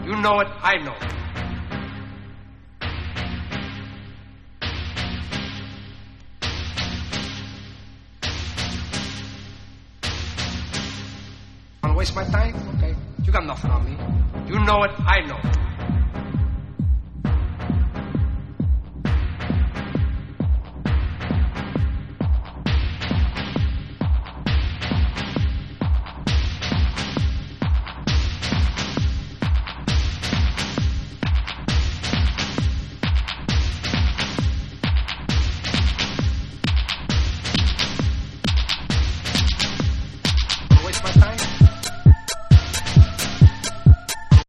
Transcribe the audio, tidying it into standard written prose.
You know it, I know it. Wanna waste my time? Okay. You got nothing on me. You know it, I know it.